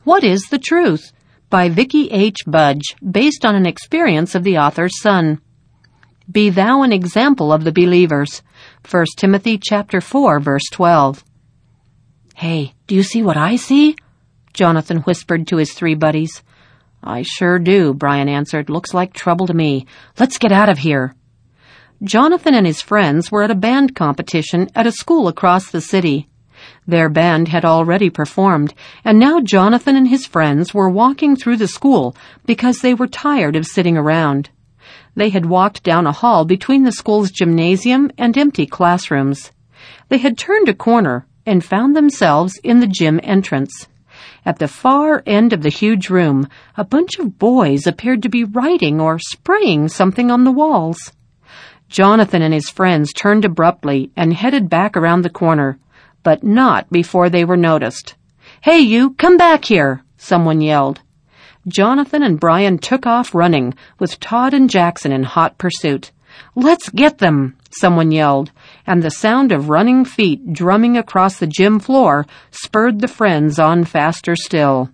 What is the Truth? By Vicki H. Budge, based on an experience of the author's son. Be thou an example of the believers. 1 Timothy chapter 4, verse 12. Hey, do you see what I see? Jonathan whispered to his three buddies. I sure do, Brian answered. Looks like trouble to me. Let's get out of here. Jonathan and his friends were at a band competition at a school across the city. Their band had already performed, and now Jonathan and his friends were walking through the school because they were tired of sitting around. They had walked down a hall between the school's gymnasium and empty classrooms. They had turned a corner and found themselves in the gym entrance. At the far end of the huge room, a bunch of boys appeared to be writing or spraying something on the walls. Jonathan and his friends turned abruptly and headed back around the corner, but not before they were noticed. Hey, you, come back here, someone yelled. Jonathan and Brian took off running, with Todd and Jackson in hot pursuit. Let's get them, someone yelled, and the sound of running feet drumming across the gym floor spurred the friends on faster still.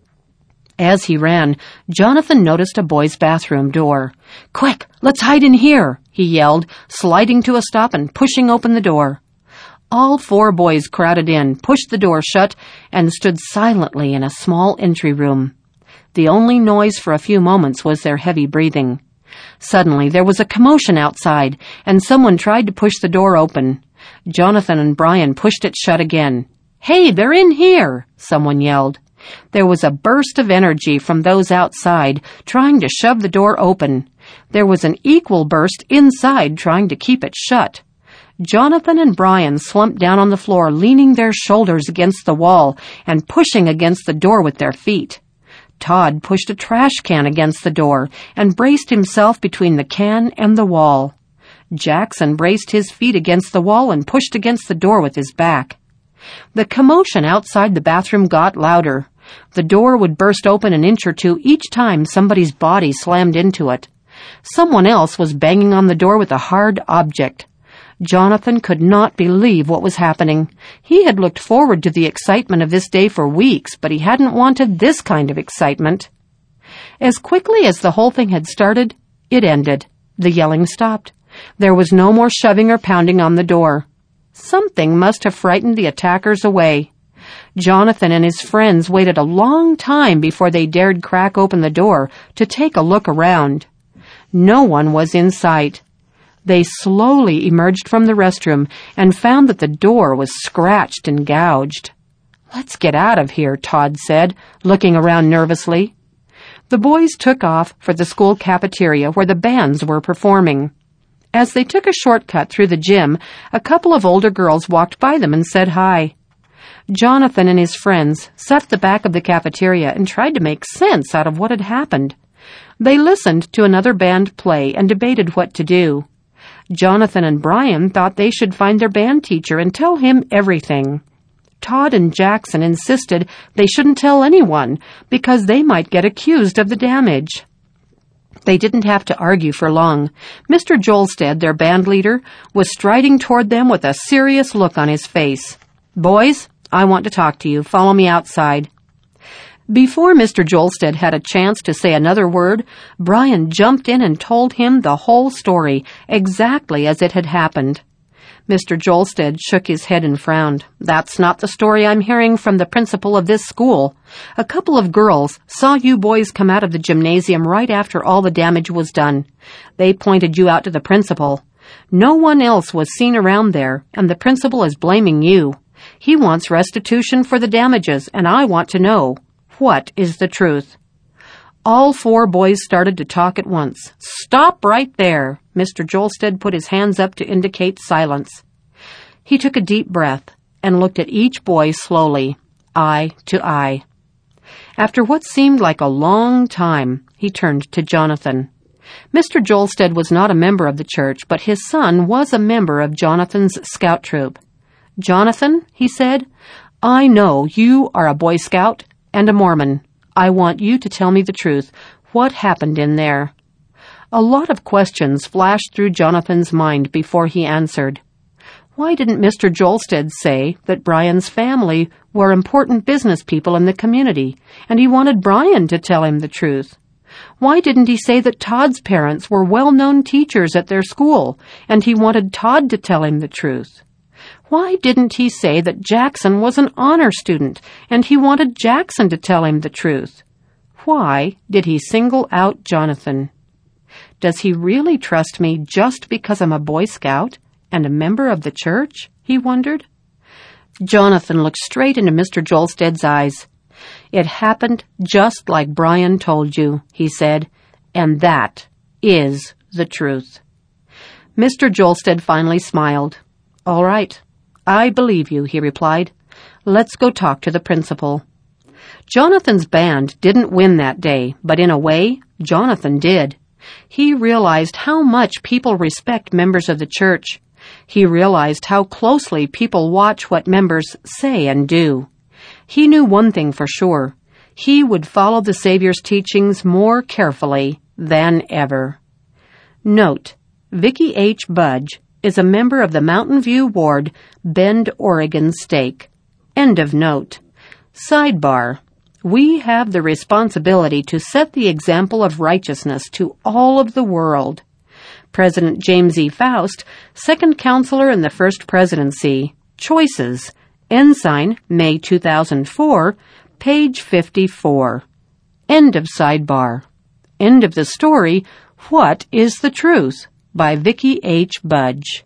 As he ran, Jonathan noticed a boy's bathroom door. Quick, let's hide in here, he yelled, sliding to a stop and pushing open the door. All four boys crowded in, pushed the door shut, and stood silently in a small entry room. The only noise for a few moments was their heavy breathing. Suddenly, there was a commotion outside, and someone tried to push the door open. Jonathan and Brian pushed it shut again. Hey, they're in here, someone yelled. There was a burst of energy from those outside, trying to shove the door open. There was an equal burst inside, trying to keep it shut. Jonathan and Brian slumped down on the floor, leaning their shoulders against the wall and pushing against the door with their feet. Todd pushed a trash can against the door and braced himself between the can and the wall. Jackson braced his feet against the wall and pushed against the door with his back. The commotion outside the bathroom got louder. The door would burst open an inch or two each time somebody's body slammed into it. Someone else was banging on the door with a hard object. Jonathan could not believe what was happening. He had looked forward to the excitement of this day for weeks, but he hadn't wanted this kind of excitement. As quickly as the whole thing had started, it ended. The yelling stopped. There was no more shoving or pounding on the door. Something must have frightened the attackers away. Jonathan and his friends waited a long time before they dared crack open the door to take a look around. No one was in sight. They slowly emerged from the restroom and found that the door was scratched and gouged. Let's get out of here, Todd said, looking around nervously. The boys took off for the school cafeteria where the bands were performing. As they took a shortcut through the gym, a couple of older girls walked by them and said hi. Jonathan and his friends sat at the back of the cafeteria and tried to make sense out of what had happened. They listened to another band play and debated what to do. Jonathan and Brian thought they should find their band teacher and tell him everything. Todd and Jackson insisted they shouldn't tell anyone because they might get accused of the damage. They didn't have to argue for long. Mr. Jolstead, their band leader, was striding toward them with a serious look on his face. Boys, I want to talk to you. Follow me outside. Before Mr. Jolstead had a chance to say another word, Brian jumped in and told him the whole story, exactly as it had happened. Mr. Jolstead shook his head and frowned. That's not the story I'm hearing from the principal of this school. A couple of girls saw you boys come out of the gymnasium right after all the damage was done. They pointed you out to the principal. No one else was seen around there, and the principal is blaming you. He wants restitution for the damages, and I want to know. What is the truth? All four boys started to talk at once. Stop right there. Mr. Jolstead put his hands up to indicate silence. He took a deep breath and looked at each boy slowly, eye to eye. After what seemed like a long time, he turned to Jonathan. Mr. Jolstead was not a member of the church, but his son was a member of Jonathan's scout troop. Jonathan, he said, I know you are a Boy Scout and a Mormon. I want you to tell me the truth. What happened in there? A lot of questions flashed through Jonathan's mind before he answered. Why didn't Mr. Jolstead say that Brian's family were important business people in the community, and he wanted Brian to tell him the truth. Why didn't he say that Todd's parents were well-known teachers at their school, and he wanted Todd to tell him the truth? Why didn't he say that Jackson was an honor student, and he wanted Jackson to tell him the truth? Why did he single out Jonathan? Does he really trust me just because I'm a Boy Scout and a member of the church? He wondered. Jonathan looked straight into Mr. Jolsted's eyes. It happened just like Brian told you, he said, and that is the truth. Mr. Jolsted finally smiled. All right, I believe you, he replied. Let's go talk to the principal. Jonathan's band didn't win that day, but in a way, Jonathan did. He realized how much people respect members of the church. He realized how closely people watch what members say and do. He knew one thing for sure. He would follow the Savior's teachings more carefully than ever. Note, Vicki H. Budge is a member of the Mountain View Ward, Bend, Oregon stake. End of note. Sidebar. We have the responsibility to set the example of righteousness to all of the world. President James E. Faust, second counselor in the First Presidency. Choices. Ensign, May 2004, page 54. End of sidebar. End of the story, What is the Truth? By Vicki H. Budge.